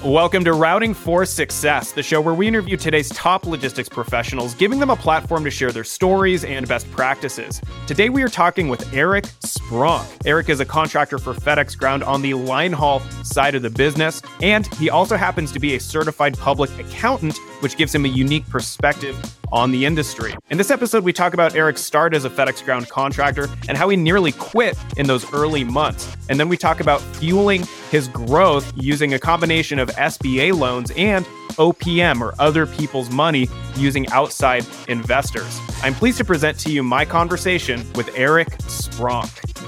Welcome to Routing for Success, the show where we interview today's top logistics professionals, giving them a platform to share their stories and best practices. Today we are talking with Eric Spronk. Eric is a contractor for FedEx Ground on the line haul side of the business, and he also happens to be a certified public accountant, which gives him a unique perspective on the industry. In this episode, we talk about Eric's start as a FedEx Ground contractor and how he nearly quit in those early months. And then we talk about fueling his growth using a combination of SBA loans and OPM, or other people's money, using outside investors. I'm pleased to present to you my conversation with Eric Spronk.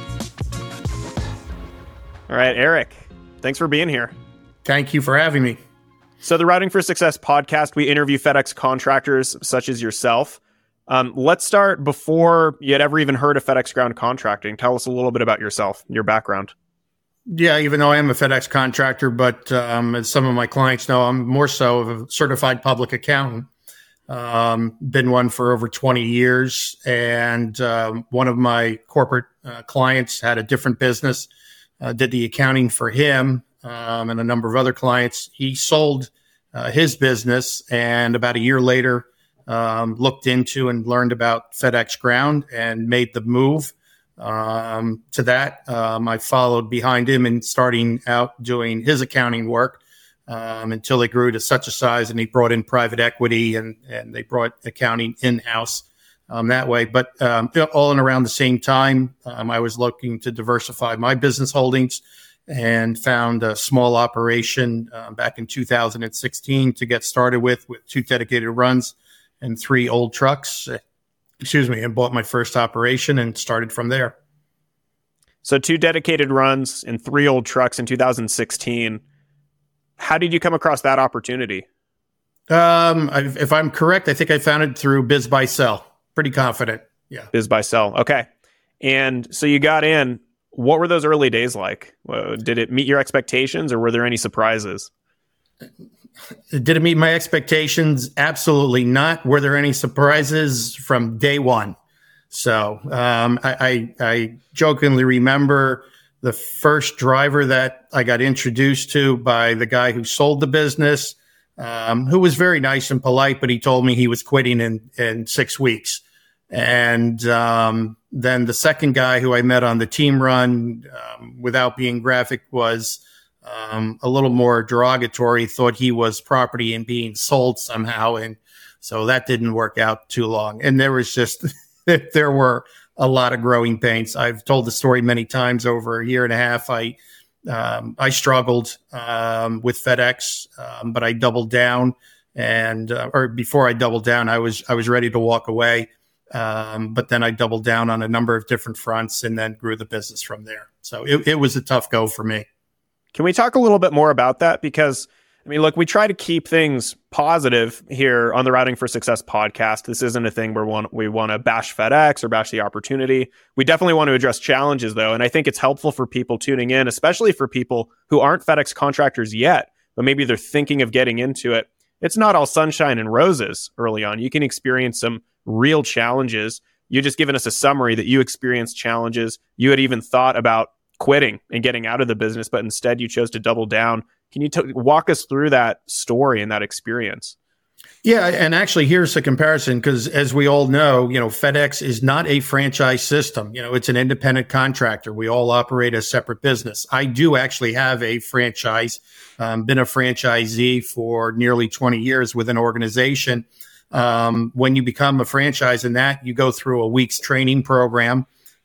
All right, Eric, thanks for being here. Thank you for having me. So the Routing for Success podcast, we interview FedEx contractors such as yourself. Let's start before you had ever even heard of FedEx Ground contracting. Tell us a little bit about yourself, your background. Yeah, even though I am a FedEx contractor, but as some of my clients know, I'm more so of a certified public accountant. Been one for over 20 years. And one of my corporate clients had a different business, did the accounting for him and a number of other clients. He sold his business, and about a year later, looked into and learned about FedEx Ground and made the move to that. I followed behind him and starting out doing his accounting work until it grew to such a size, and he brought in private equity and they brought accounting in-house that way. But all in around the same time, I was looking to diversify my business holdings and found a small operation back in 2016 to get started with 2 dedicated runs and 3 old trucks. And bought my first operation and started from there. So 2 dedicated runs and 3 old trucks in 2016. How did you come across that opportunity? If I'm correct, I think I found it through Biz Buy Sell. Pretty confident. Yeah. Biz Buy Sell. Okay. And so you got in. What were those early days like? Did it meet your expectations, or were there any surprises? Did it meet my expectations? Absolutely not. Were there any surprises from day one? So I jokingly remember the first driver that I got introduced to by the guy who sold the business, who was very nice and polite, but he told me he was quitting in 6 weeks. And then the second guy who I met on the team run, without being graphic, was a little more derogatory, thought he was property and being sold somehow. And so that didn't work out too long. And there was just, there were a lot of growing pains. I've told the story many times. Over a year and a half, I struggled with FedEx, but I doubled down. And or before I doubled down, I was ready to walk away. But then I doubled down on a number of different fronts and then grew the business from there. So it was a tough go for me. Can we talk a little bit more about that? Because, I mean, look, we try to keep things positive here on the Routing for Success podcast. This isn't a thing where we want to bash FedEx or bash the opportunity. We definitely want to address challenges, though. And I think it's helpful for people tuning in, especially for people who aren't FedEx contractors yet, but maybe they're thinking of getting into it. It's not all sunshine and roses early on. You can experience some real challenges. You just given us a summary that you experienced challenges. You had even thought about quitting and getting out of the business, but instead you chose to double down. Can you walk us through that story and that experience? Yeah, and actually here's a comparison, because as we all know, FedEx is not a franchise system. It's an independent contractor. We all operate a separate business. I do actually have a franchise, been a franchisee for nearly 20 years with an organization. When you become a franchise in that, you go through a week's training program,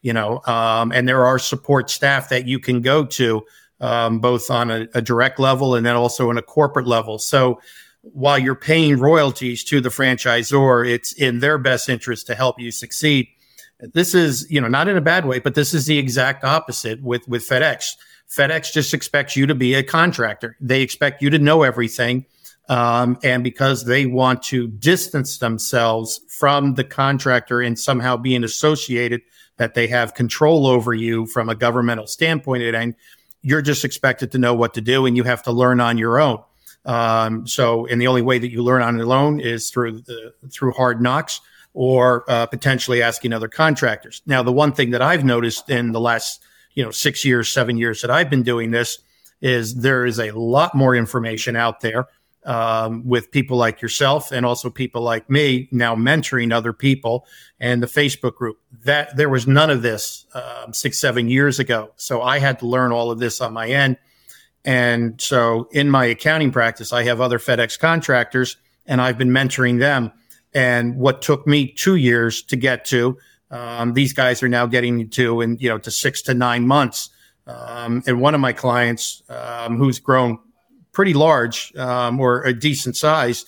and there are support staff that you can go to, both on a direct level and then also on a corporate level. So while you're paying royalties to the franchisor, it's in their best interest to help you succeed. This is, not in a bad way, but this is the exact opposite with FedEx. FedEx just expects you to be a contractor. They expect you to know everything. And because they want to distance themselves from the contractor and somehow being associated that they have control over you from a governmental standpoint, and you're just expected to know what to do, and you have to learn on your own. And the only way that you learn on your own is through hard knocks or potentially asking other contractors. Now, the one thing that I've noticed in the last 6 years, 7 years that I've been doing this is there is a lot more information out there with people like yourself and also people like me now mentoring other people, and the Facebook group. That there was none of this 6-7 years ago. So I had to learn all of this on my end. And so in my accounting practice, I have other FedEx contractors, and I've been mentoring them. And what took me 2 years to get to, these guys are now getting to 6 to 9 months. And one of my clients, who's grown pretty large, or a decent size,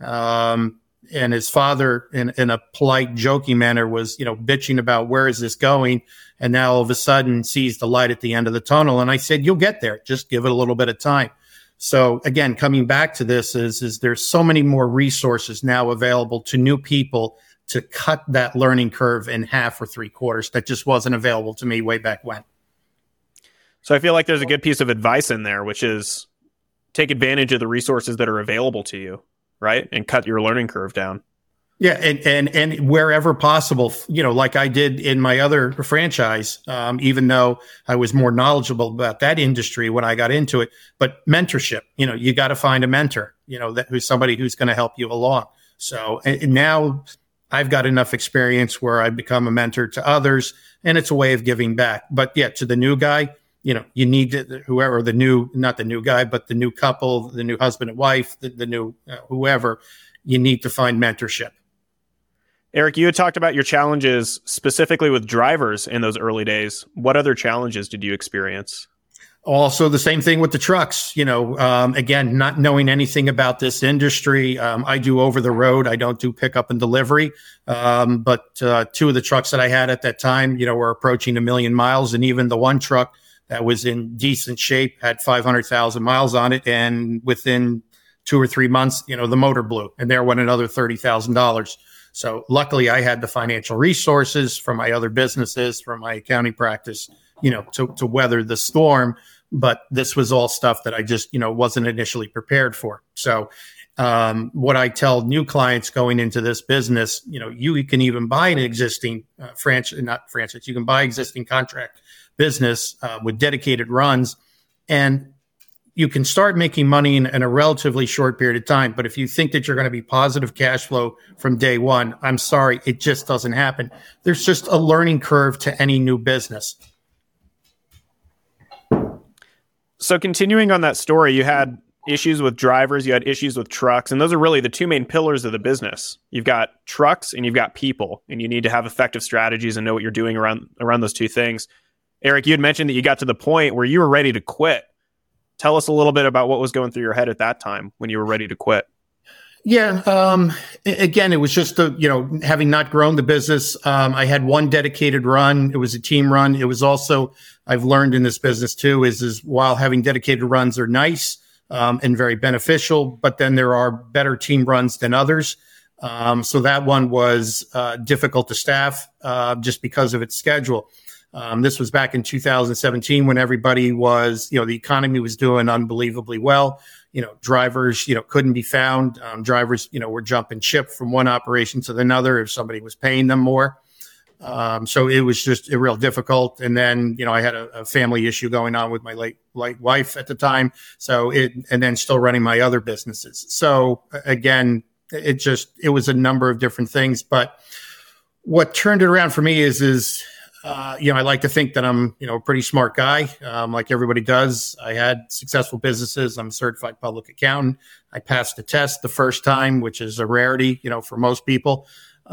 and his father, in a polite, joking manner, was, bitching about where is this going, and now all of a sudden sees the light at the end of the tunnel. And I said, you'll get there. Just give it a little bit of time. So again, coming back to this is there's so many more resources now available to new people to cut that learning curve in half or 3/4 that just wasn't available to me way back when. So I feel like there's a good piece of advice in there, which is take advantage of the resources that are available to you, right? And cut your learning curve down. Yeah. And wherever possible, like I did in my other franchise, even though I was more knowledgeable about that industry when I got into it, but mentorship, you got to find a mentor, who's somebody who's going to help you along. So and now I've got enough experience where I've become a mentor to others, and it's a way of giving back. But yeah, to the new guy, you need to, whoever not the new guy, but the new couple, the new husband and wife, the new whoever, you need to find mentorship. Eric, you had talked about your challenges specifically with drivers in those early days. What other challenges did you experience? Also, the same thing with the trucks. Again, not knowing anything about this industry. I do over the road. I don't do pickup and delivery. But 2 of the trucks that I had at that time, were approaching 1 million miles. And even the one truck that was in decent shape had 500,000 miles on it. And within 2 or 3 months, the motor blew, and there went another $30,000. So luckily I had the financial resources from my other businesses, from my accounting practice, to weather the storm. But this was all stuff that I just, wasn't initially prepared for. So what I tell new clients going into this business, you can even buy an existing you can buy existing contract business with dedicated runs, and you can start making money in a relatively short period of time. But if you think that you're going to be positive cash flow from day one, I'm sorry, it just doesn't happen. There's just a learning curve to any new business. So continuing on that story, you had issues with drivers, you had issues with trucks, and those are really the 2 main pillars of the business. You've got trucks and you've got people, and you need to have effective strategies and know what you're doing around those 2 things. Eric, you had mentioned that you got to the point where you were ready to quit. Tell us a little bit about what was going through your head at that time when you were ready to quit. Yeah. Again, it was just, having not grown the business. I had one dedicated run. It was a team run. It was also, I've learned in this business too, is while having dedicated runs are nice, and very beneficial, but then there are better team runs than others. So that one was, difficult to staff, just because of its schedule. This was back in 2017 when everybody was, the economy was doing unbelievably well. Drivers, couldn't be found. Drivers, were jumping ship from one operation to another if somebody was paying them more. So it was just real difficult. And then, I had a family issue going on with my late wife at the time. And then still running my other businesses. So again, it was a number of different things. But what turned it around for me is I like to think that I'm, a pretty smart guy, like everybody does. I had successful businesses. I'm a certified public accountant. I passed the test the first time, which is a rarity, for most people.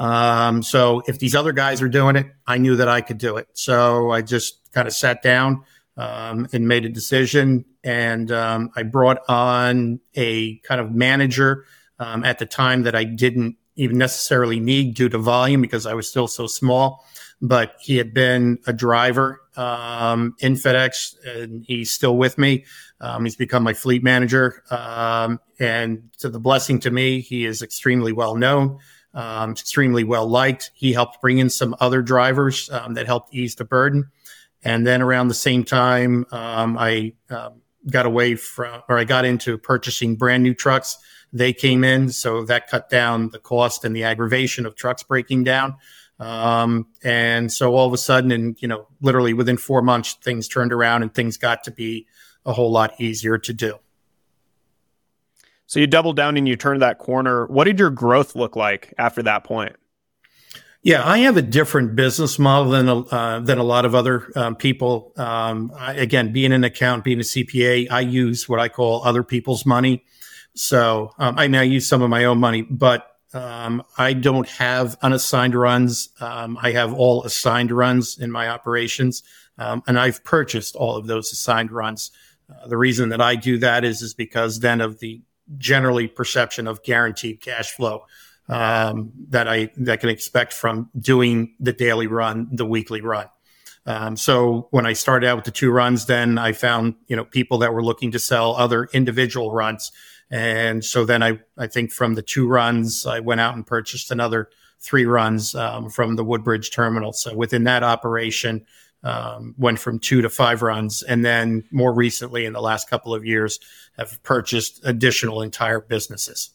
So if these other guys are doing it, I knew that I could do it. So I just kind of sat down, and made a decision. And, I brought on a kind of manager, at the time that I didn't even necessarily need due to volume because I was still so small. But he had been a driver in FedEx, and he's still with me. He's become my fleet manager. And to the blessing to me, he is extremely well known, extremely well liked. He helped bring in some other drivers that helped ease the burden. And then around the same time, I got into purchasing brand new trucks. They came in, so that cut down the cost and the aggravation of trucks breaking down. And so all of a sudden, and literally within 4 months, things turned around and things got to be a whole lot easier to do. So you doubled down and you turned that corner. What did your growth look like after that point? Yeah, I have a different business model than a lot of other people. Again, being an accountant, being a CPA, I use what I call other people's money. So I now use some of my own money, but I don't have unassigned runs. I have all assigned runs in my operations, and I've purchased all of those assigned runs. The reason that I do that is because then of the generally perception of guaranteed cash flow that I can expect from doing the daily run, the weekly run. So when I started out with the 2 runs, then I found people that were looking to sell other individual runs. And so then I think from the 2 runs, I went out and purchased another 3 runs from the Woodbridge terminal. So within that operation, went from 2 to 5 runs. And then more recently, in the last couple of years, have purchased additional entire businesses.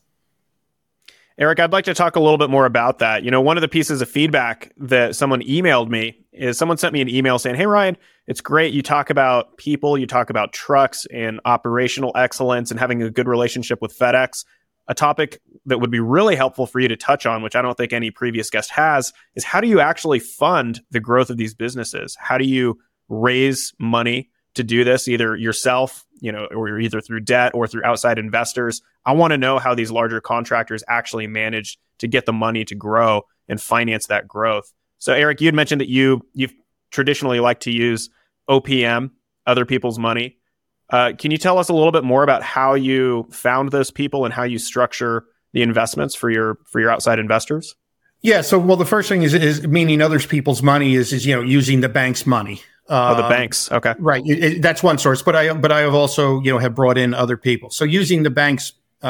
Eric, I'd like to talk a little bit more about that. One of the pieces of feedback that someone emailed me is someone sent me an email saying, "Hey, Ryan, it's great. You talk about people, you talk about trucks and operational excellence and having a good relationship with FedEx. A topic that would be really helpful for you to touch on, which I don't think any previous guest has, is how do you actually fund the growth of these businesses? How do you raise money to do this, either yourself, or either through debt or through outside investors? I want to know how these larger contractors actually manage to get the money to grow and finance that growth." So Eric, you had mentioned that you've traditionally liked to use OPM, other people's money. Can you tell us a little bit more about how you found those people and how you structure the investments for your outside investors? Yeah. So, well, the first thing is meaning other people's money is using the bank's money. The banks. Okay. Right. That's one source, but I have also, have brought in other people. So using the bank's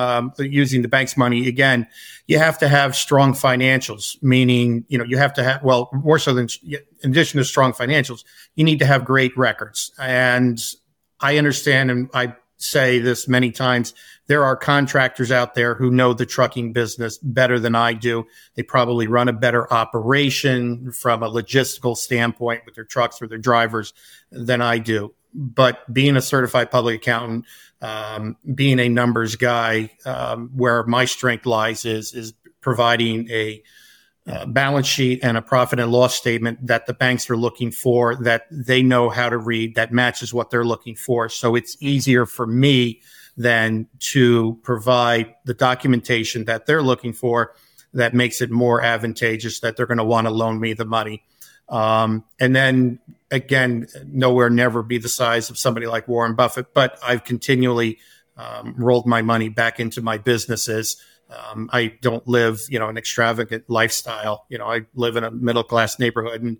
money, again, you have to have strong financials, meaning, you have to have, well, more so than, in addition to strong financials, you need to have great records. And I understand, and I say this many times, there are contractors out there who know the trucking business better than I do. They probably run a better operation from a logistical standpoint with their trucks or their drivers than I do. But being a certified public accountant, being a numbers guy, where my strength lies is providing a balance sheet and a profit and loss statement that the banks are looking for, that they know how to read, that matches what they're looking for. So it's easier for me than to provide the documentation that they're looking for that makes it more advantageous that they're going to want to loan me the money. And then again, nowhere never be the size of somebody like Warren Buffett, but I've continually rolled my money back into my businesses. I don't live, an extravagant lifestyle. I live in a middle-class neighborhood, and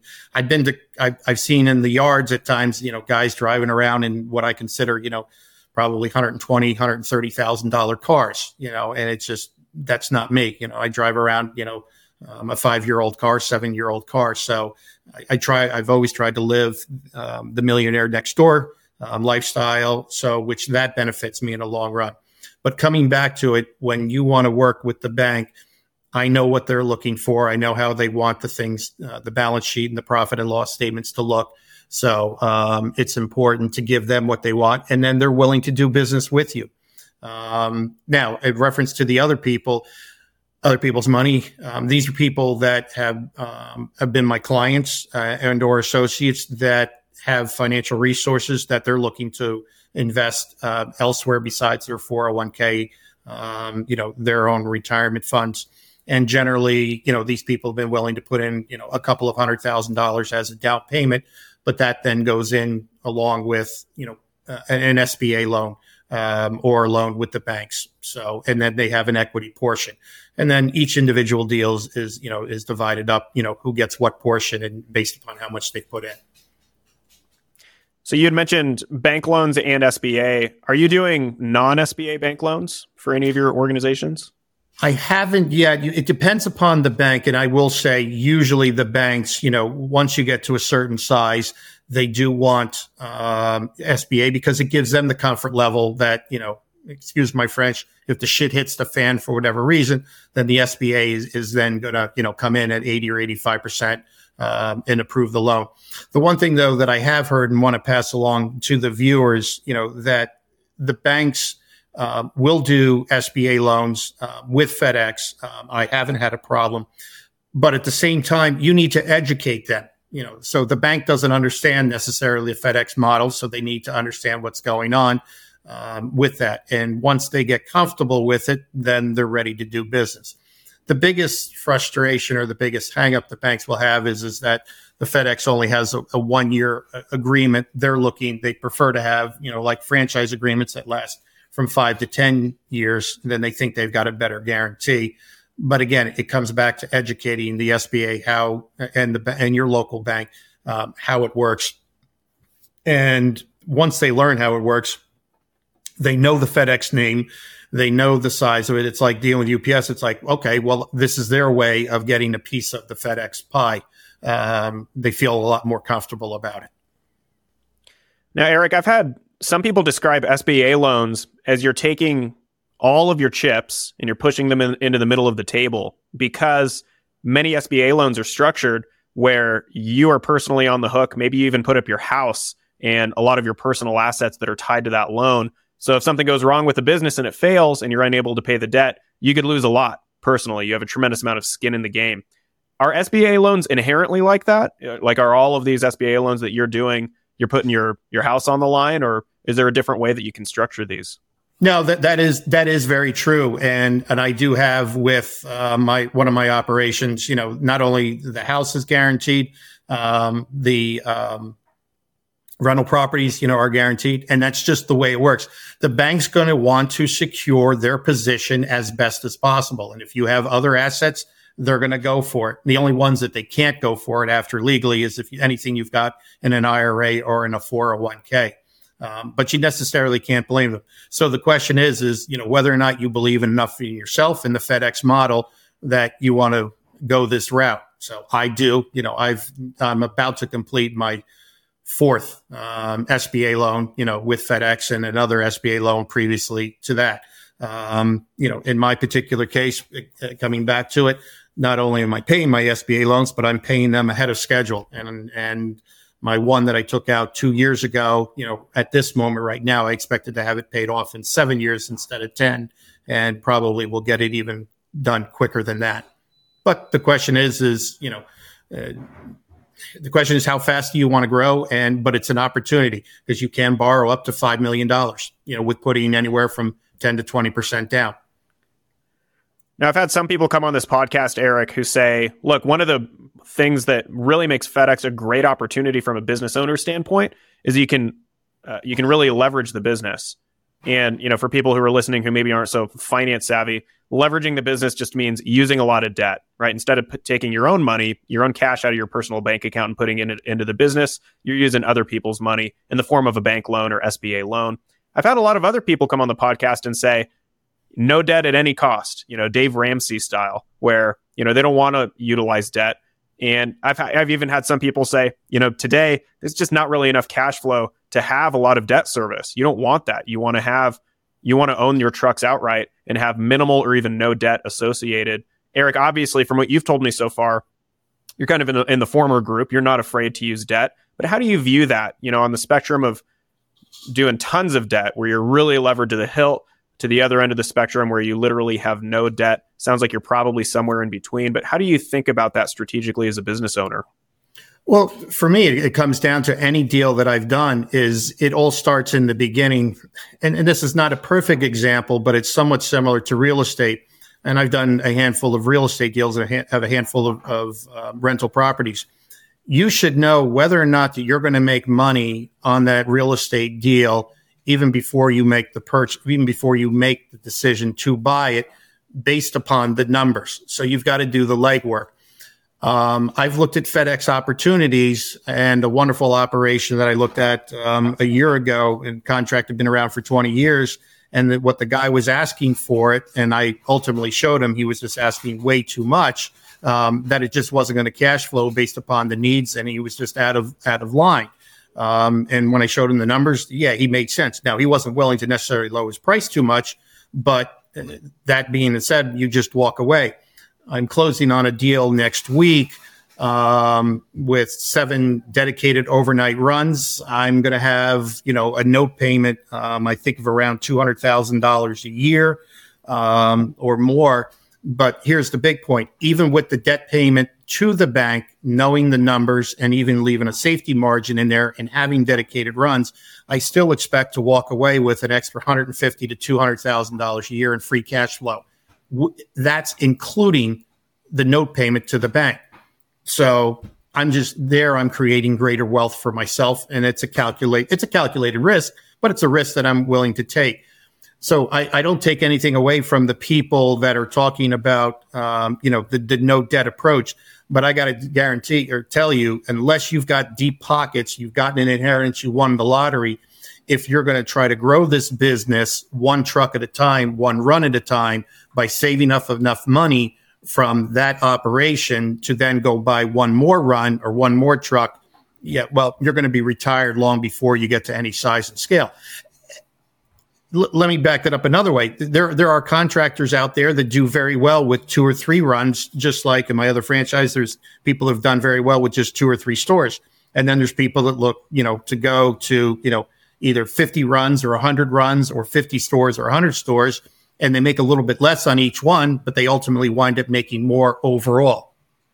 I've seen in the yards at times, guys driving around in what I consider, probably $120,000, $130,000 cars, and it's just, that's not me. I drive around, a 5-year-old car, 7-year-old car. So I've always tried to live, the millionaire next door, lifestyle. So, which that benefits me in the long run. But coming back to it, when you want to work with the bank, I know what they're looking for. I know how they want the things, the balance sheet and the profit and loss statements to look. So it's important to give them what they want, and then they're willing to do business with you. Now, in reference to the other people's money, these are people that have been my clients and or associates that have financial resources that they're looking to invest elsewhere besides their 401k, their own retirement funds. And generally, these people have been willing to put in, a couple of $100,000 as a down payment, but that then goes in along with, an SBA loan or a loan with the banks. So, and then they have an equity portion. And then each individual deal is divided up, who gets what portion and based upon how much they put in. So you had mentioned bank loans and SBA. Are you doing non-SBA bank loans for any of your organizations? I haven't yet. It depends upon the bank. And I will say usually the banks, once you get to a certain size, they do want SBA because it gives them the comfort level that, excuse my French, if the shit hits the fan for whatever reason, then the SBA is then going to, come in at 80 or 85% and approve the loan. The one thing, though, that I have heard and want to pass along to the viewers, that the banks will do SBA loans with FedEx. I haven't had a problem. But at the same time, you need to educate them. So the bank doesn't understand necessarily the FedEx model, so they need to understand what's going on with that. And once they get comfortable with it, then they're ready to do business. The biggest frustration or the biggest hangup the banks will have is that the FedEx only has a 1-year agreement. They prefer to have, like franchise agreements that last from 5 to 10 years. Then they think they've got a better guarantee. But again, it comes back to educating the SBA and your local bank how it works. And once they learn how it works, they know the FedEx name, they know the size of it. It's like dealing with UPS. It's like, okay, well, this is their way of getting a piece of the FedEx pie. They feel a lot more comfortable about it. Now, Eric, I've had some people describe SBA loans as you're taking all of your chips and you're pushing them into the middle of the table, because many SBA loans are structured where you are personally on the hook. Maybe you even put up your house and a lot of your personal assets that are tied to that loan. So if something goes wrong with the business and it fails and you're unable to pay the debt, you could lose a lot personally. You have a tremendous amount of skin in the game. Are SBA loans inherently like that? Like, are all of these SBA loans that you're doing, you're putting your house on the line, or is there a different way that you can structure these? No, that is very true, and I do have with one of my operations. Not only the house is guaranteed, the rental properties, are guaranteed, and that's just the way it works. The bank's going to want to secure their position as best as possible, and if you have other assets, they're going to go for it. The only ones that they can't go for it after legally is if anything you've got in an IRA or in a 401k. But you necessarily can't blame them. So the question is whether or not you believe enough in yourself in the FedEx model that you want to go this route. So I do. I'm about to complete my 4th SBA loan, with FedEx, and another SBA loan previously to that. In my particular case, coming back to it, not only am I paying my SBA loans, but I'm paying them ahead of schedule. And my one that I took out 2 years ago, at this moment right now, I expected to have it paid off in 7 years instead of 10, and probably will get it even done quicker than that. But the question is how fast do you want to grow? But it's an opportunity, because you can borrow up to $5 million, with putting anywhere from 10 to 20% down. Now, I've had some people come on this podcast, Eric, who say, look, one of the things that really makes FedEx a great opportunity from a business owner standpoint is you can really leverage the business. And, for people who are listening who maybe aren't so finance savvy, leveraging the business just means using a lot of debt, right? Instead of taking your own money, your own cash out of your personal bank account and putting it into the business, you're using other people's money in the form of a bank loan or SBA loan. I've had a lot of other people come on the podcast and say, no debt at any cost, Dave Ramsey style, where, they don't want to utilize debt. And I've even had some people say, today, there's just not really enough cash flow to have a lot of debt service. You don't want that. You want to own your trucks outright and have minimal or even no debt associated. Eric, obviously, from what you've told me so far, you're kind of in the former group. You're not afraid to use debt. But how do you view that, on the spectrum of doing tons of debt where you're really levered to the hilt, to the other end of the spectrum where you literally have no debt? Sounds like you're probably somewhere in between, but how do you think about that strategically as a business owner? Well, for me, it comes down to any deal that I've done is it all starts in the beginning. And this is not a perfect example, but it's somewhat similar to real estate. And I've done a handful of real estate deals and have a handful of rental properties. You should know whether or not that you're going to make money on that real estate deal even before you make the purchase, even before you make the decision to buy it based upon the numbers. So you've got to do the legwork. I've looked at FedEx opportunities, and a wonderful operation that I looked at a year ago, and contract had been around for 20 years. And what the guy was asking for it, and I ultimately showed him he was just asking way too much, that it just wasn't going to cash flow based upon the needs, and he was just out of line. And when I showed him the numbers, yeah, he made sense. Now, he wasn't willing to necessarily lower his price too much, but that being said, you just walk away. I'm closing on a deal next week with 7 dedicated overnight runs. I'm going to have, a note payment, I think of around $200,000 a year, or more. But here's the big point. Even with the debt payment to the bank, knowing the numbers and even leaving a safety margin in there and having dedicated runs, I still expect to walk away with an extra $150,000 to $200,000 a year in free cash flow. That's including the note payment to the bank. So I'm creating greater wealth for myself, and it's a calculated risk, but it's a risk that I'm willing to take. So I don't take anything away from the people that are talking about, the no debt approach. But I got to guarantee or tell you, unless you've got deep pockets, you've gotten an inheritance, you won the lottery. If you're going to try to grow this business one truck at a time, one run at a time, by saving enough money from that operation to then go buy one more run or one more truck, you're going to be retired long before you get to any size and scale. Let me back that up another way. There are contractors out there that do very well with 2 or 3 runs, just like in my other franchise, there's people who've done very well with just 2 or 3 stores. And then there's people that look, to go to, either 50 runs or 100 runs or 50 stores or 100 stores, and they make a little bit less on each one, but they ultimately wind up making more overall.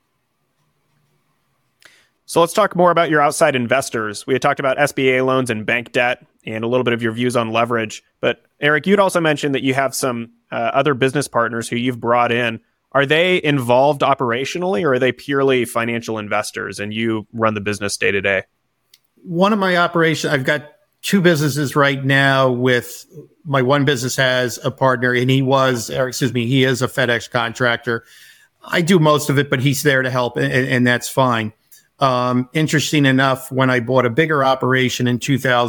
So let's talk more about your outside investors. We had talked about SBA loans and bank debt and a little bit of your views on leverage. But Eric, you'd also mentioned that you have some other business partners who you've brought in. Are they involved operationally, or are they purely financial investors and you run the business day to day? One of my operations, I've got 2 businesses right now. With my one business has a partner, and he is a FedEx contractor. I do most of it, but he's there to help, and that's fine. Interesting enough, when I bought a bigger operation in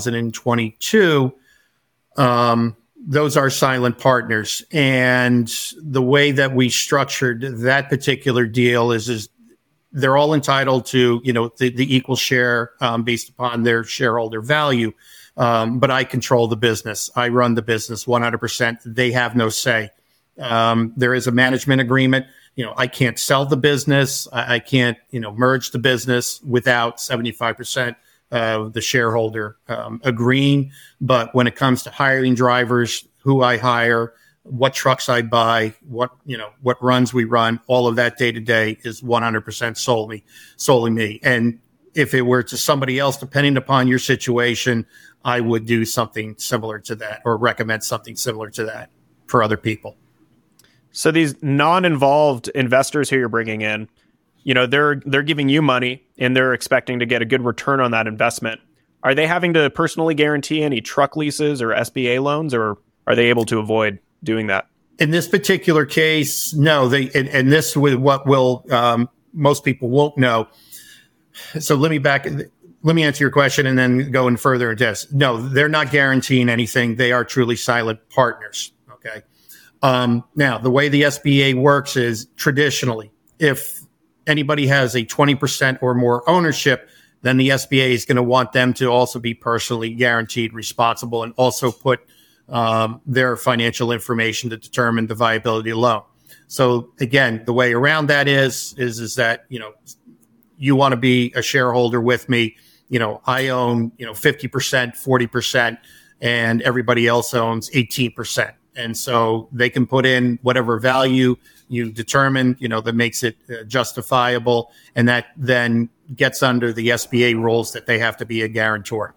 2022, those are silent partners. And the way that we structured that particular deal is they're all entitled to, the equal share, based upon their shareholder value. But I control the business. I run the business 100%. They have no say. There is a management agreement. I can't sell the business. I can't, merge the business without 75% of the shareholder agreeing. But when it comes to hiring drivers, who I hire, what trucks I buy, what runs we run, all of that day to day is 100% solely me. And if it were to somebody else, depending upon your situation, I would do something similar to that or recommend something similar to that for other people. So these non-involved investors who you're bringing in, they're giving you money and they're expecting to get a good return on that investment. Are they having to personally guarantee any truck leases or SBA loans, or are they able to avoid doing that? In this particular case, no. And this with what will most people won't know. So let me answer your question and then go in further into this. No, they're not guaranteeing anything. They are truly silent partners. Okay. Now, the way the SBA works is traditionally, if anybody has a 20% or more ownership, then the SBA is going to want them to also be personally guaranteed responsible and also put their financial information to determine the viability of the loan. So again, the way around that is that, you want to be a shareholder with me. I own, 50%, 40%, and everybody else owns 18%. And so they can put in whatever value you determine, that makes it justifiable. And that then gets under the SBA rules that they have to be a guarantor.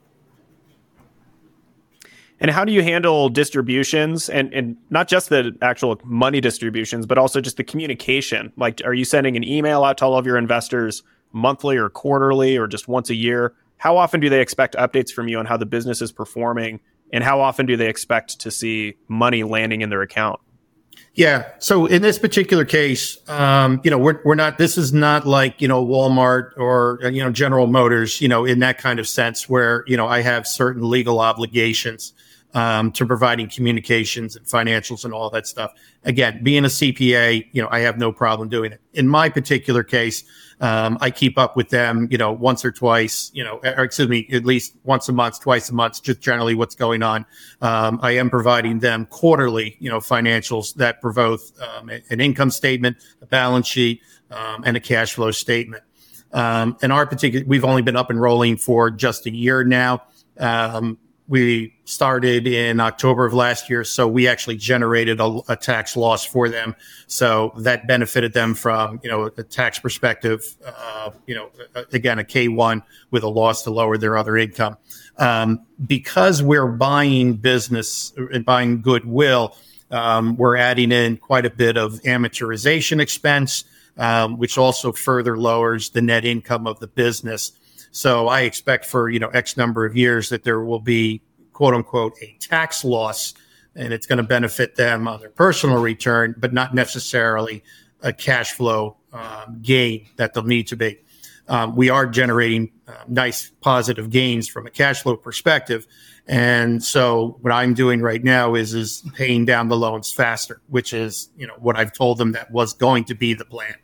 And how do you handle distributions and not just the actual money distributions, but also just the communication? Like, are you sending an email out to all of your investors monthly or quarterly or just once a year? How often do they expect updates from you on how the business is performing? And how often do they expect to see money landing in their account? Yeah. So in this particular case, we're not, this is not like, Walmart or, General Motors, in that kind of sense where, I have certain legal obligations to providing communications and financials and all that stuff. Again, being a CPA, I have no problem doing it. In my particular case, I keep up with them, once or twice, at least once a month, twice a month, just generally what's going on. I am providing them quarterly, financials that both an income statement, a balance sheet, and a cash flow statement. In our particular, we've only been up and rolling for just a year now. We started in October of last year, so we actually generated a tax loss for them. So that benefited them from, a tax perspective, again, a K-1 with a loss to lower their other income. Because we're buying business and buying goodwill, we're adding in quite a bit of amortization expense, which also further lowers the net income of the business. So I expect for, X number of years that there will be, quote unquote, a tax loss, and it's going to benefit them on their personal return, but not necessarily a cash flow gain that they'll need to be. We are generating nice positive gains from a cash flow perspective. And so what I'm doing right now is paying down the loans faster, which is, what I've told them that was going to be the plan.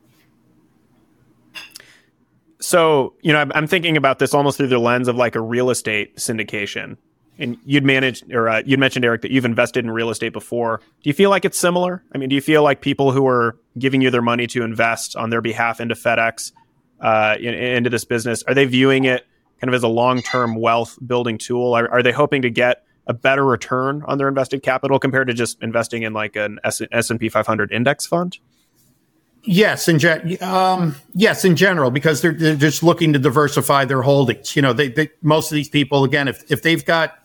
So, I'm thinking about this almost through the lens of like a real estate syndication. And you'd mentioned, Eric, that you've invested in real estate before. Do you feel like it's similar? I mean, do you feel like people who are giving you their money to invest on their behalf into FedEx, into this business, are they viewing it kind of as a long-term wealth building tool? Are they hoping to get a better return on their invested capital compared to just investing in like an S&P 500 index fund? Yes, in general, because they're just looking to diversify their holdings. They most of these people, again, if they've got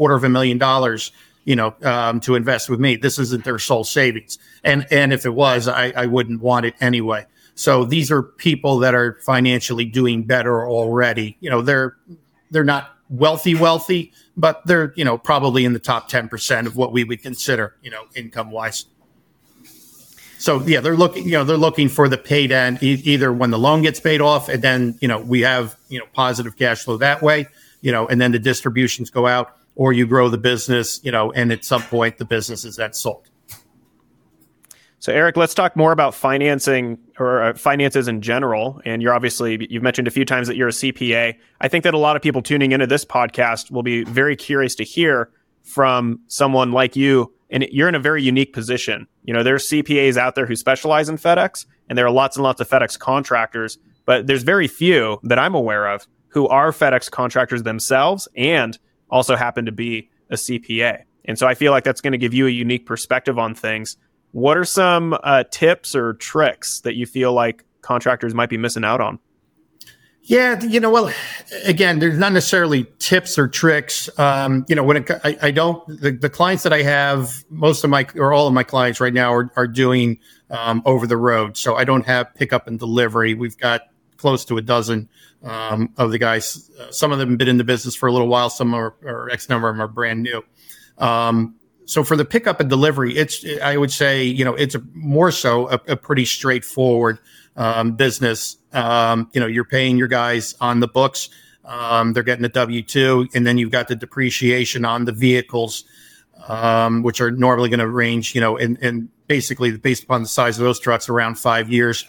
$250,000, to invest with me, this isn't their sole savings. And if it was, I wouldn't want it anyway. So these are people that are financially doing better already. They're not wealthy, but they're probably in the top 10% of what we would consider income wise. So yeah, they're looking for the pay down either when the loan gets paid off, and then we have positive cash flow that way, and then the distributions go out, or you grow the business, and at some point the business is then sold. So Eric, let's talk more about financing or finances in general. And you've mentioned a few times that you're a CPA. I think that a lot of people tuning into this podcast will be very curious to hear from someone like you. And you're in a very unique position. There's CPAs out there who specialize in FedEx, and there are lots and lots of FedEx contractors, but there's very few that I'm aware of who are FedEx contractors themselves and also happen to be a CPA. And so I feel like that's going to give you a unique perspective on things. What are some tips or tricks that you feel like contractors might be missing out on? Yeah, well, again, there's not necessarily tips or tricks. The clients that I have, all of my clients right now are doing over the road. So I don't have pickup and delivery. We've got close to a dozen of the guys. Some of them have been in the business for a little while. Some or X number of them are brand new. So for the pickup and delivery, I would say, it's more so a pretty straightforward business. You're paying your guys on the books. They're getting a W-2, and then you've got the depreciation on the vehicles, which are normally going to range, and basically based upon the size of those trucks, around 5 years.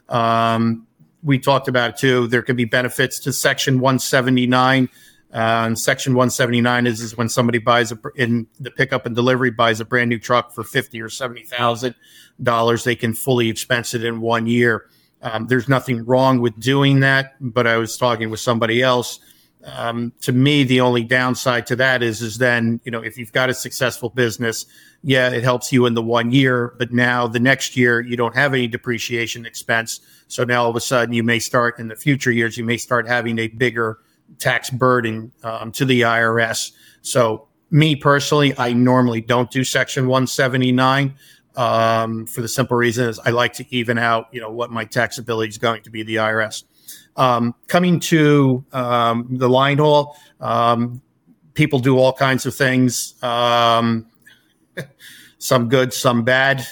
We talked about it too. There could be benefits to Section 179. And Section 179 is when somebody in the pickup and delivery buys a brand new truck for $50,000 or $70,000. They can fully expense it in 1 year. There's nothing wrong with doing that, but I was talking with somebody else. To me, the only downside to that is then, if you've got a successful business, yeah, it helps you in the 1 year, but now the next year you don't have any depreciation expense. So now all of a sudden in the future years, you may start having a bigger tax burden to the IRS. So me personally, I normally don't do Section 179 for the simple reason is I like to even out, what my taxability is going to be the IRS. Coming to the line haul, people do all kinds of things, some good, some bad.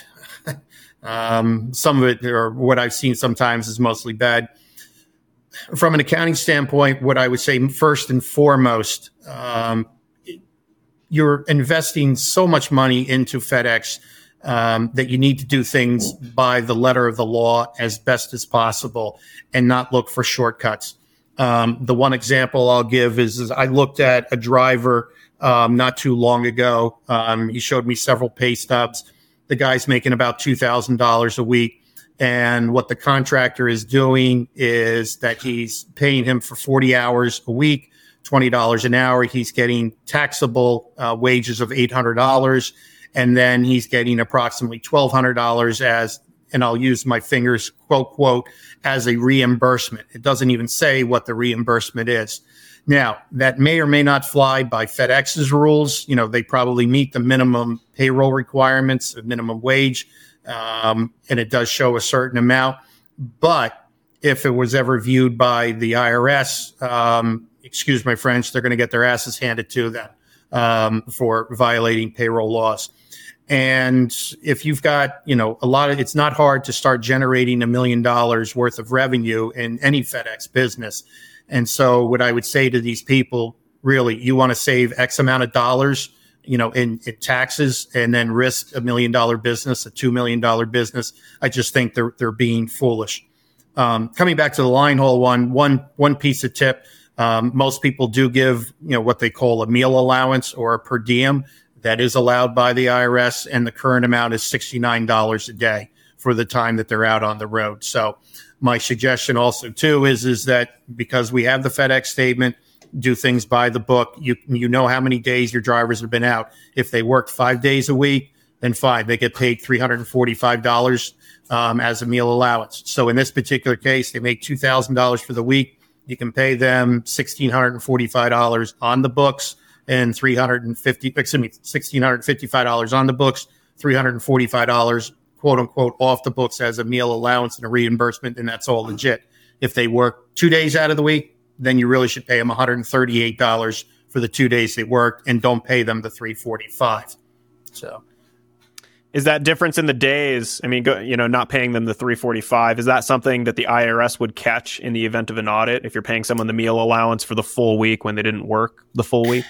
Some of it, or what I've seen sometimes, is mostly bad. From an accounting standpoint, what I would say first and foremost, you're investing so much money into FedEx that you need to do things by the letter of the law as best as possible and not look for shortcuts. The one example I'll give is I looked at a driver not too long ago. He showed me several pay stubs. The guy's making about $2,000 a week. And what the contractor is doing is that he's paying him for 40 hours a week, $20 an hour. He's getting taxable wages of $800. And then he's getting approximately $1,200 as, and I'll use my fingers, quote, as a reimbursement. It doesn't even say what the reimbursement is. Now, that may or may not fly by FedEx's rules. They probably meet the minimum payroll requirements, the minimum wage, and it does show a certain amount. But if it was ever viewed by the IRS, excuse my French, they're going to get their asses handed to them for violating payroll laws. And if you've got, it's not hard to start generating $1 million worth of revenue in any FedEx business. And so what I would say to these people, really, you want to save X amount of dollars, in taxes and then risk $1 million business, a $2 million business. I just think they're being foolish. Coming back to the line haul one piece of tip, most people do give, what they call a meal allowance or a per diem. That is allowed by the IRS, and the current amount is $69 a day for the time that they're out on the road. So my suggestion also, too, is that because we have the FedEx statement, do things by the book. You know how many days your drivers have been out. If they worked 5 days a week, then fine. They get paid $345 as a meal allowance. So in this particular case, they make $2,000 for the week. You can pay them $1,645 on the books and $1,655 on the books, $345, quote unquote, off the books as a meal allowance and a reimbursement, and that's all legit. If they work 2 days out of the week, then you really should pay them $138 for the 2 days they worked, and don't pay them the $345. So, is that difference in the days? I mean, not paying them the $345. Is that something that the IRS would catch in the event of an audit if you're paying someone the meal allowance for the full week when they didn't work the full week?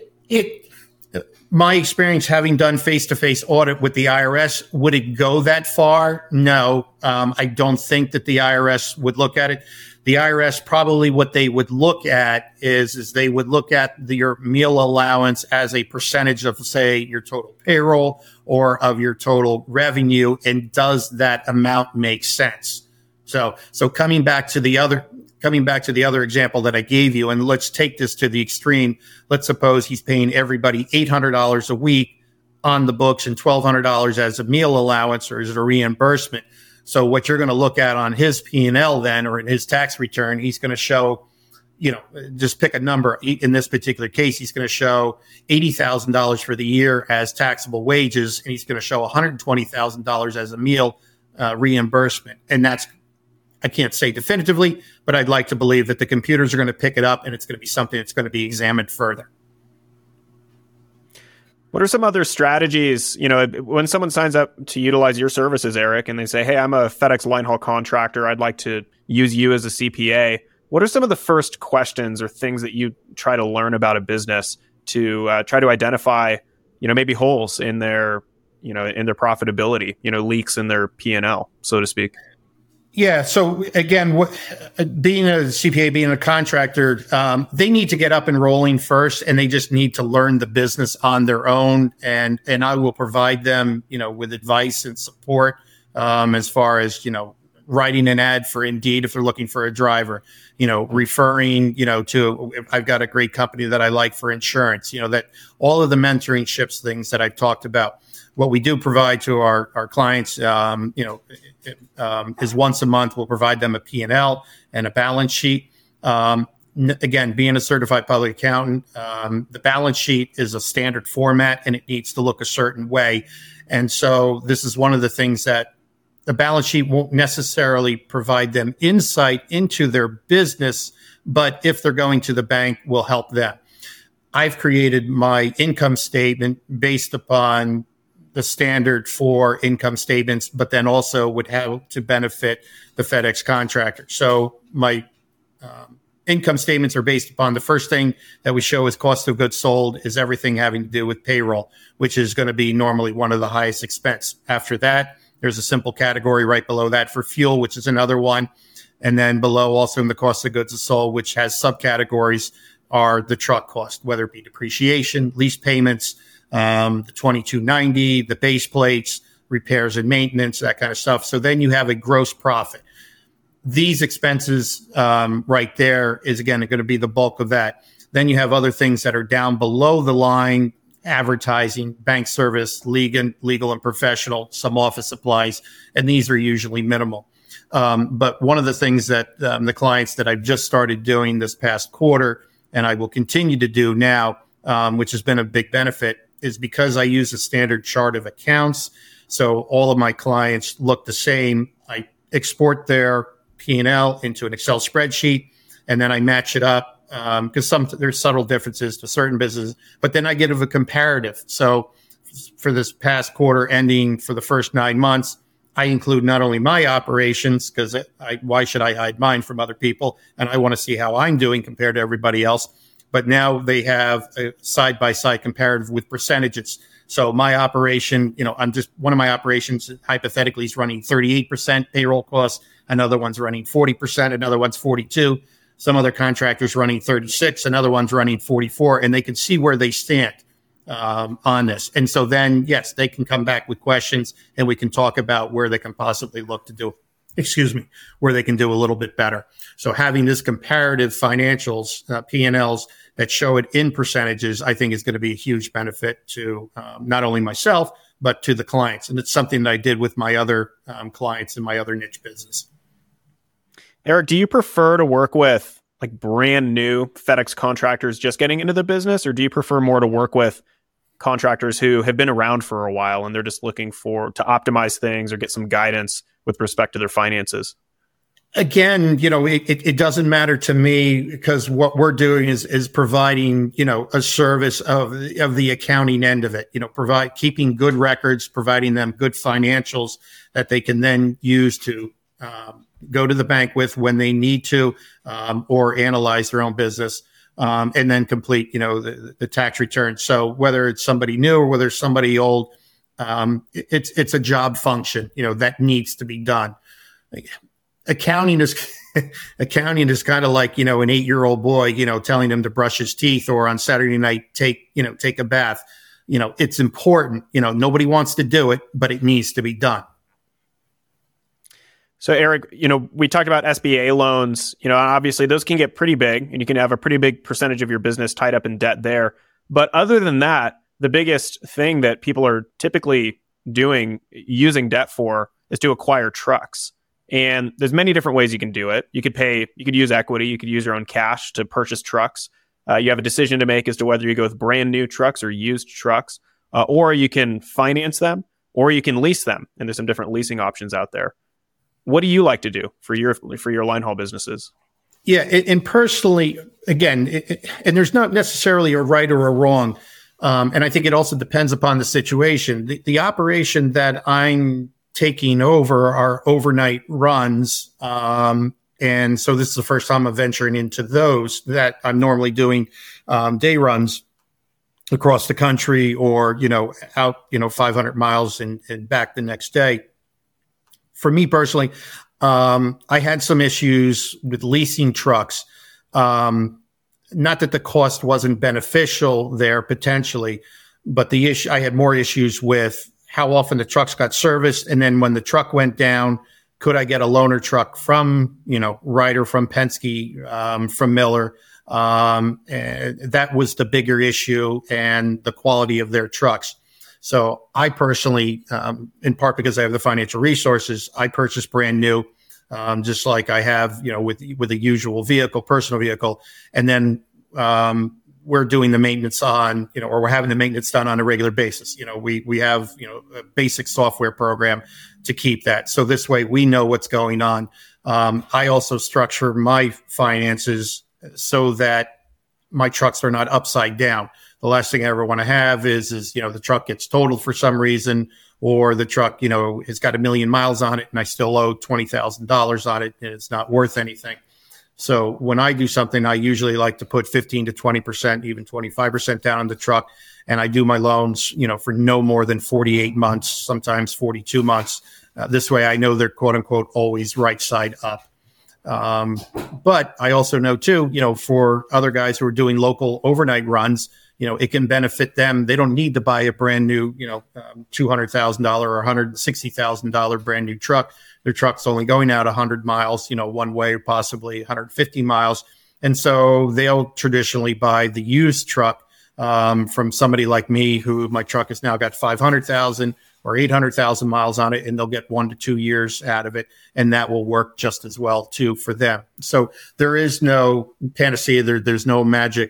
My experience having done face-to-face audit with the IRS, would it go that far? No, I don't think that the IRS would look at it. The IRS probably what they would look at is they would look at your meal allowance as a percentage of, say, your total payroll or of your total revenue, and does that amount make sense? So coming back to the other example that I gave you, and let's take this to the extreme. Let's suppose he's paying everybody $800 a week on the books and $1,200 as a meal allowance or as a reimbursement. So what you're going to look at on his P&L then, or in his tax return, he's going to show, just pick a number. In this particular case, he's going to show $80,000 for the year as taxable wages, and he's going to show $120,000 as a meal reimbursement. And that's, I can't say definitively, but I'd like to believe that the computers are going to pick it up, and it's going to be something that's going to be examined further. What are some other strategies, when someone signs up to utilize your services, Eric, and they say, hey, I'm a FedEx line haul contractor, I'd like to use you as a CPA. What are some of the first questions or things that you try to learn about a business to try to identify, maybe holes in their, in their profitability, leaks in their P&L, so to speak? Yeah. So again, being a CPA, being a contractor, they need to get up and rolling first, and they just need to learn the business on their own. And I will provide them, with advice and support, as far as, writing an ad for Indeed if they're looking for a driver, referring, to, I've got a great company that I like for insurance, that all of the mentorships things that I've talked about. What we do provide to our clients, is once a month, we'll provide them a P&L and a balance sheet. Again, being a certified public accountant, the balance sheet is a standard format and it needs to look a certain way. And so this is one of the things that the balance sheet won't necessarily provide them insight into their business, but if they're going to the bank, will help them. I've created my income statement based upon the standard for income statements, but then also would have to benefit the FedEx contractor. So my income statements are based upon the first thing that we show as cost of goods sold is everything having to do with payroll, which is going to be normally one of the highest expense. After that, there's a simple category right below that for fuel, which is another one. And then below also in the cost of goods sold, which has subcategories, are the truck cost, whether it be depreciation, lease payments, the 2290, the base plates, repairs and maintenance, that kind of stuff. So then you have a gross profit. These expenses right there is, again, going to be the bulk of that. Then you have other things that are down below the line: advertising, bank service, legal and professional, some office supplies, and these are usually minimal. But one of the things that the clients that I've just started doing this past quarter, and I will continue to do now, which has been a big benefit, is because I use a standard chart of accounts. So all of my clients look the same. I export their P&L into an Excel spreadsheet, and then I match it up because there's subtle differences to certain businesses, but then I give a comparative. So for this past quarter ending for the first 9 months, I include not only my operations, because why should I hide mine from other people? And I want to see how I'm doing compared to everybody else. But now they have a side-by-side comparative with percentages. So my operation, one of my operations hypothetically is running 38% payroll costs. Another one's running 40%. Another one's 42%. Some other contractors running 36%. Another one's running 44%. And they can see where they stand on this. And so then, yes, they can come back with questions and we can talk about where they can possibly look to do, where they can do a little bit better. So having this comparative financials, P&Ls that show it in percentages, I think is going to be a huge benefit to not only myself, but to the clients. And it's something that I did with my other clients in my other niche business. Eric, do you prefer to work with like brand new FedEx contractors just getting into the business, or do you prefer more to work with contractors who have been around for a while and they're just looking to optimize things or get some guidance with respect to their finances? Again, it doesn't matter to me, because what we're doing is providing, a service of the accounting end of it, keeping good records, providing them good financials that they can then use to go to the bank with when they need to, or analyze their own business, and then complete, the tax return. So whether it's somebody new or whether it's somebody old, it's a job function, that needs to be done. Accounting is kind of like, an 8-year-old boy, telling him to brush his teeth, or on Saturday night, take a bath. It's important. Nobody wants to do it, but it needs to be done. So Eric, we talked about SBA loans, obviously those can get pretty big and you can have a pretty big percentage of your business tied up in debt there. But other than that, the biggest thing that people are typically using debt for is to acquire trucks. And there's many different ways you can do it. You could use equity, you could use your own cash to purchase trucks. You have a decision to make as to whether you go with brand new trucks or used trucks, or you can finance them, or you can lease them. And there's some different leasing options out there. What do you like to do for your line haul businesses? Yeah, and personally, again, and there's not necessarily a right or a wrong, and I think it also depends upon the situation. The operation that I'm taking over are overnight runs, and so this is the first time I'm venturing into those. That I'm normally doing day runs across the country, or out 500 miles and back the next day. For me personally, I had some issues with leasing trucks. Not that the cost wasn't beneficial there potentially, but I had more issues with how often the trucks got serviced. And then when the truck went down, could I get a loaner truck from, Ryder, from Penske, from Miller? And that was the bigger issue, and the quality of their trucks. So I personally, in part because I have the financial resources, I purchase brand new, just like I have, with a usual personal vehicle. And then we're doing the maintenance on, or we're having the maintenance done on a regular basis. We have, a basic software program to keep that. So this way we know what's going on. I also structure my finances so that my trucks are not upside down. The last thing I ever want to have is the truck gets totaled for some reason, or the truck, has got 1 million miles on it and I still owe $20,000 on it and it's not worth anything. So when I do something, I usually like to put 15 to 20%, even 25% down on the truck. And I do my loans, for no more than 48 months, sometimes 42 months. This way I know they're quote unquote always right side up. But I also know too, for other guys who are doing local overnight runs, it can benefit them. They don't need to buy a brand new, $200,000 or $160,000 brand new truck. Their truck's only going out 100 miles, one way, or possibly 150 miles. And so they'll traditionally buy the used truck from somebody like me, who my truck has now got 500,000 or 800,000 miles on it, and they'll get 1 to 2 years out of it. And that will work just as well, too, for them. So there is no panacea. There's no magic,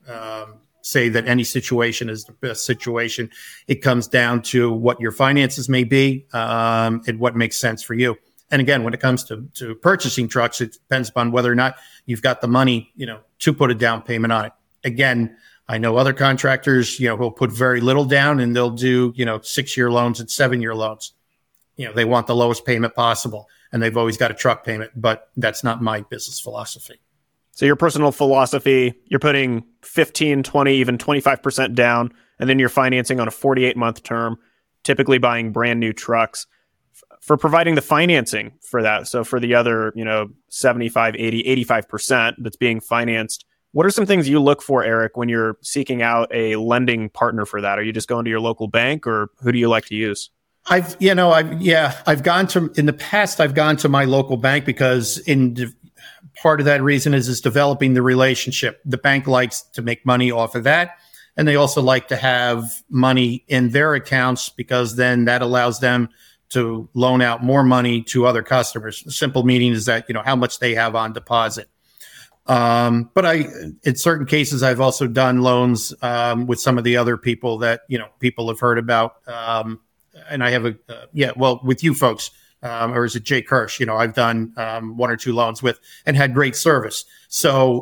say that any situation is the best situation. It comes down to what your finances may be and what makes sense for you. And again, when it comes to purchasing trucks, it depends upon whether or not you've got the money, to put a down payment on it. Again, I know other contractors, who'll put very little down and they'll do, 6-year loans and 7-year loans. They want the lowest payment possible, and they've always got a truck payment, but that's not my business philosophy. So your personal philosophy, you're putting 15, 20, even 25% down, and then you're financing on a 48-month term, typically buying brand new trucks. For providing the financing for that, so for the other, 75, 80, 85% that's being financed, what are some things you look for, Eric, when you're seeking out a lending partner for that? Are you just going to your local bank, or who do you like to use? I've gone to my local bank because part of that reason is developing the relationship. The bank likes to make money off of that. And they also like to have money in their accounts, because then that allows them to loan out more money to other customers. The simple meaning is that, how much they have on deposit. But in certain cases, I've also done loans with some of the other people that, people have heard about. And I have with you folks. Or is it Jake Hirsch? I've done 1 or 2 loans with and had great service. So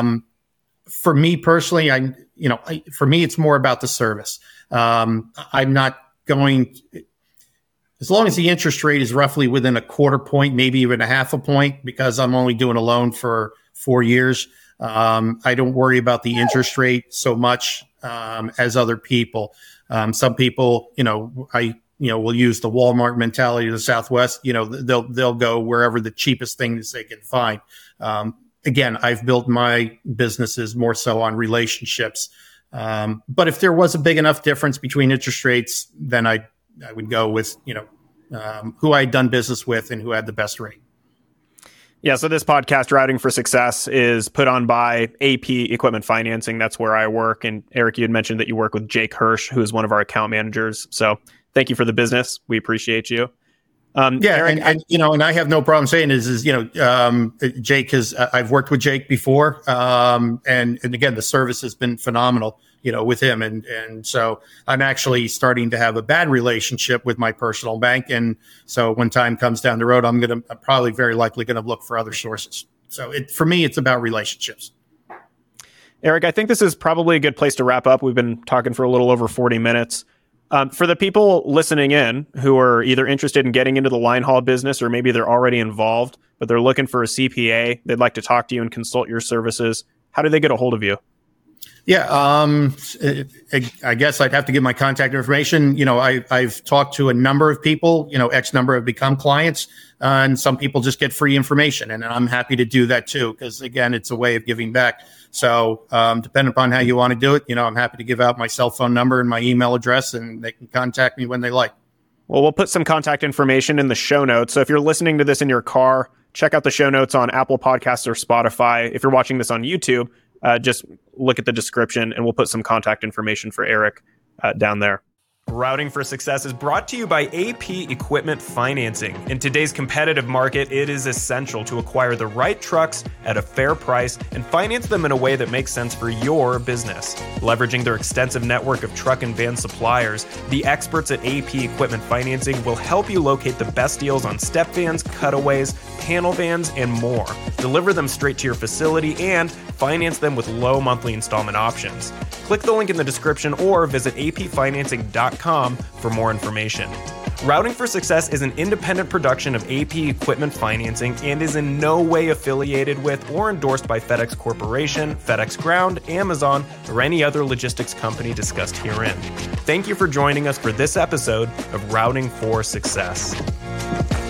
for me personally, for me, it's more about the service. I'm not going, as long as the interest rate is roughly within a 1/4 point, maybe even a 1/2 point, because I'm only doing a loan for 4 years. I don't worry about the interest rate so much as other people. Some people, will use the Walmart mentality of the Southwest. They'll go wherever the cheapest things they can find. Again, I've built my businesses more so on relationships. But if there was a big enough difference between interest rates, then I would go with, who I had done business with and who had the best rate. Yeah, so this podcast, Routing for Success, is put on by AP Equipment Financing. That's where I work. And Eric, you had mentioned that you work with Jake Hirsch, who is one of our account managers. So thank you for the business. We appreciate you. Eric, and I have no problem saying Jake has, I've worked with Jake before. And again, the service has been phenomenal, with him. And so I'm actually starting to have a bad relationship with my personal bank. And so when time comes down the road, I'm probably very likely going to look for other sources. So for me, it's about relationships. Eric, I think this is probably a good place to wrap up. We've been talking for a little over 40 minutes. For the people listening in who are either interested in getting into the line haul business, or maybe they're already involved, but they're looking for a CPA, they'd like to talk to you and consult your services, how do they get a hold of you? Yeah, I guess I'd have to give my contact information. I've talked to a number of people, X number have become clients, and some people just get free information. And I'm happy to do that too, because again, it's a way of giving back. So depending upon how you want to do it, I'm happy to give out my cell phone number and my email address, and they can contact me when they like. Well, we'll put some contact information in the show notes. So if you're listening to this in your car, check out the show notes on Apple Podcasts or Spotify. If you're watching this on YouTube, just look at the description, and we'll put some contact information for Eric down there. Routing for Success is brought to you by AP Equipment Financing. In today's competitive market, it is essential to acquire the right trucks at a fair price and finance them in a way that makes sense for your business. Leveraging their extensive network of truck and van suppliers, the experts at AP Equipment Financing will help you locate the best deals on step vans, cutaways, panel vans, and more. Deliver them straight to your facility and finance them with low monthly installment options. Click the link in the description or visit apfinancing.com for more information. Routing for Success is an independent production of AP Equipment Financing and is in no way affiliated with or endorsed by FedEx Corporation, FedEx Ground, Amazon, or any other logistics company discussed herein. Thank you for joining us for this episode of Routing for Success.